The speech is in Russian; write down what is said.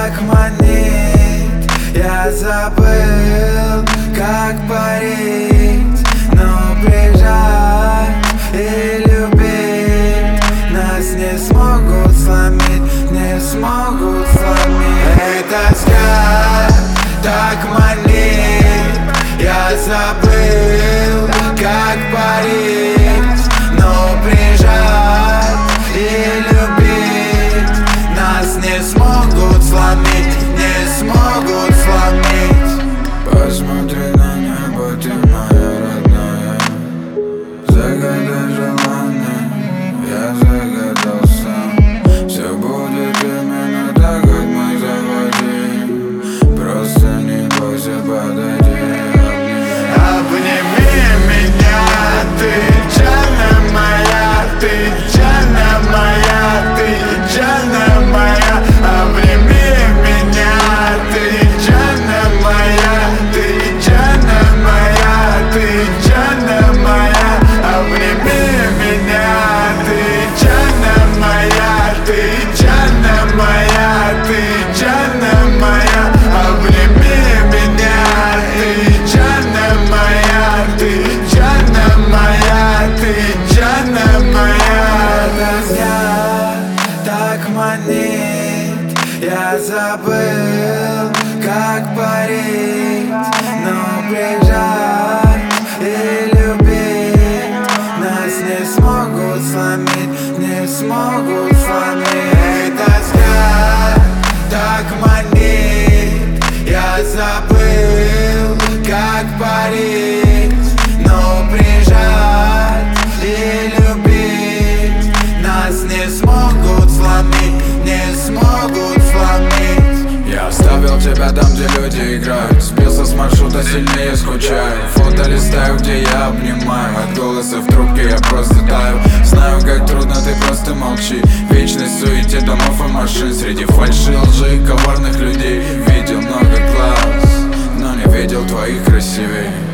так манит. Я забыл, как парить, но приезжать и любить нас не смогут сломить, не смогут сломить. Эта взгляд так манит. Я забыл, как парить, но приезжать и любить нас не смогут сломить, не смогут сломить. Посмотри на небо, ты моя родная. Загадай желание, я загадал сам. Все будет именно так, как мы захотим. Просто не бойся, подойди. Обними меня, ты Джанна моя, ты Джанна моя, ты Джанна моя. Обними меня, ты Джанна моя, ты Джанна моя, ты Джанна моя. Обними меня, ты Джанна моя, ты Джанна моя, ты Джанна моя. Обними меня, ты Джанна моя, ты Джанна моя, ты Джанна моя. Взгляд так манит. Я забыл, как парить, но приезжать и любить нас не смогут сломить, не смогут сломить. Этот взгляд так манит. Я забыл, как парить, но приезжать и любить нас не смогут сломить, не смогут сломить. Я оставил тебя там, где люди играют. Сбился с маршрута, сильнее скучаю. Фото листаю, где я обнимаю. От голоса в трубке я просто таю. Знаю, как трудно, ты просто молчи. В вечной суете домов и машин. Среди фальши, лжи и коварных людей видел много глаз, но не видел твоих красивей.